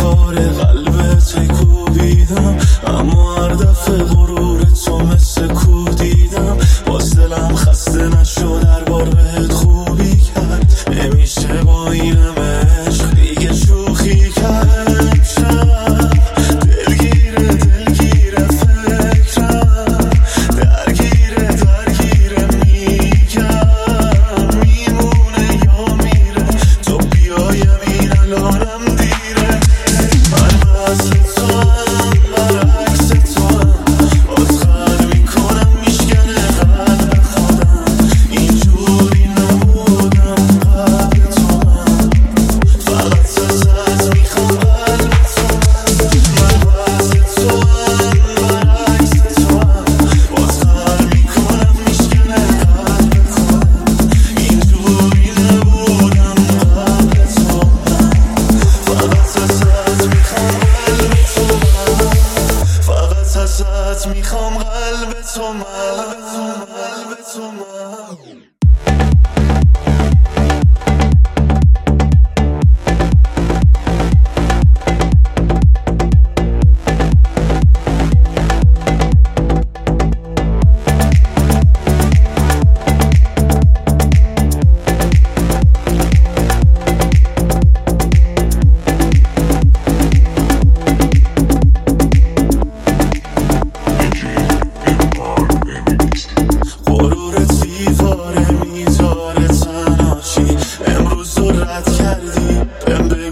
دیوار قلبت کوبیدم، اما هر دفعه غرور تو مثل کو دیدم. باز دلم خسته نشد هر بار بهت خوبی کرد، نمیشه با اینم عشق دیگه شوخی کرد. امشب دلگیره فکرم، درگیره میگم میمونه یا میره، تو بیایم این الانم دیره. من واسه تو هم برعکس تو هم، آتخر میکنم میشکنه قلب خودم. اینجوری نبودم قبل تو من، فقط ازت میخوام قلب تو من. واسه تو هم برعکس تو هم، آتخر میکنم میشکنه قلب خودم. اینجوری نبودم قبل تو من، فقط ازت میخوام قلب تو من. فقط ازت میخوام قلب تو من. غرورت دیواره میذاره تنهاشی، امروز رو رد کردی بهم